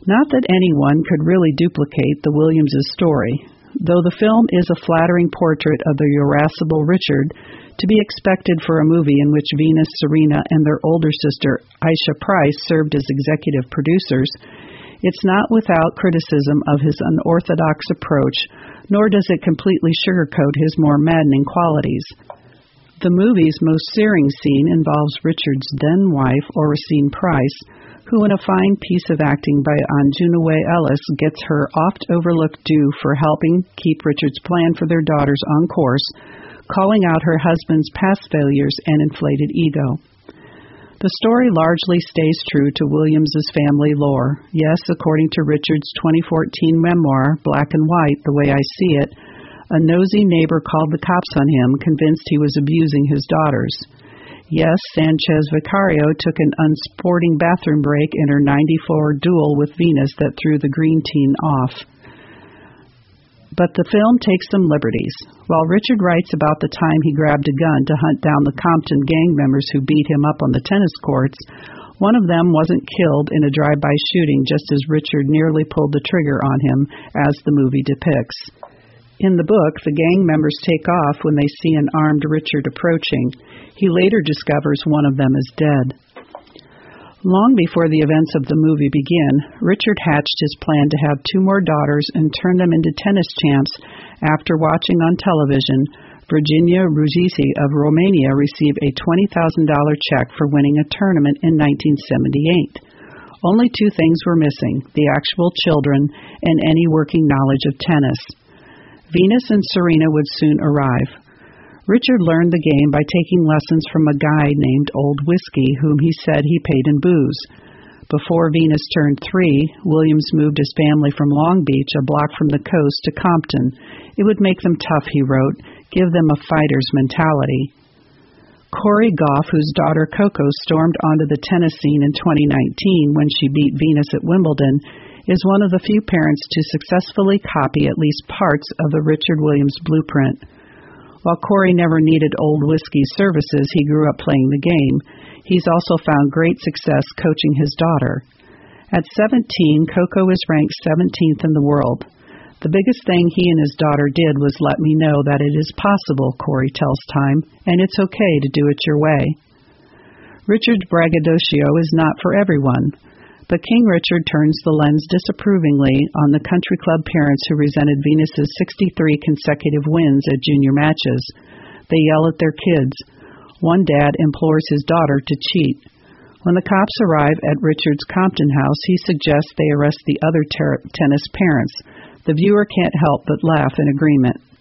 Not that anyone could really duplicate the Williamses' story, though the film is a flattering portrait of the irascible Richard, to be expected for a movie in which Venus, Serena, and their older sister, Aisha Price, served as executive producers. It's not without criticism of his unorthodox approach, nor does it completely sugarcoat his more maddening qualities. The movie's most searing scene involves Richard's then-wife, Oracene Price, who in a fine piece of acting by Anjuna Ellis gets her oft-overlooked due for helping keep Richard's plan for their daughters on course, calling out her husband's past failures and inflated ego. The story largely stays true to Williams's family lore. Yes, according to Richard's 2014 memoir, Black and White, The Way I See It, a nosy neighbor called the cops on him, convinced he was abusing his daughters. Yes, Sanchez Vicario took an unsporting bathroom break in her 94 duel with Venus that threw the green teen off. But the film takes some liberties. While Richard writes about the time he grabbed a gun to hunt down the Compton gang members who beat him up on the tennis courts, one of them wasn't killed in a drive-by shooting just as Richard nearly pulled the trigger on him, as the movie depicts. In the book, the gang members take off when they see an armed Richard approaching. He later discovers one of them is dead. Long before the events of the movie begin, Richard hatched his plan to have 2 more daughters and turn them into tennis champs after watching on television Virginia Ruzici of Romania receive a $20,000 check for winning a tournament in 1978. Only 2 things were missing, the actual children and any working knowledge of tennis. Venus and Serena would soon arrive. Richard learned the game by taking lessons from a guy named Old Whiskey, whom he said he paid in booze. Before Venus turned 3, Williams moved his family from Long Beach, a block from the coast, to Compton. It would make them tough, he wrote, give them a fighter's mentality. Corey Goff, whose daughter Coco stormed onto the tennis scene in 2019 when she beat Venus at Wimbledon, is one of the few parents to successfully copy at least parts of the Richard Williams blueprint. While Corey never needed Old Whiskey's services, he grew up playing the game. He's also found great success coaching his daughter. At 17, Coco is ranked 17th in the world. The biggest thing he and his daughter did was let me know that it is possible, Corey tells Time, and it's okay to do it your way. Richard's braggadocio is not for everyone. But King Richard turns the lens disapprovingly on the country club parents who resented Venus's 63 consecutive wins at junior matches. They yell at their kids. One dad implores his daughter to cheat. When the cops arrive at Richard's Compton house, he suggests they arrest the other tennis parents. The viewer can't help but laugh in agreement.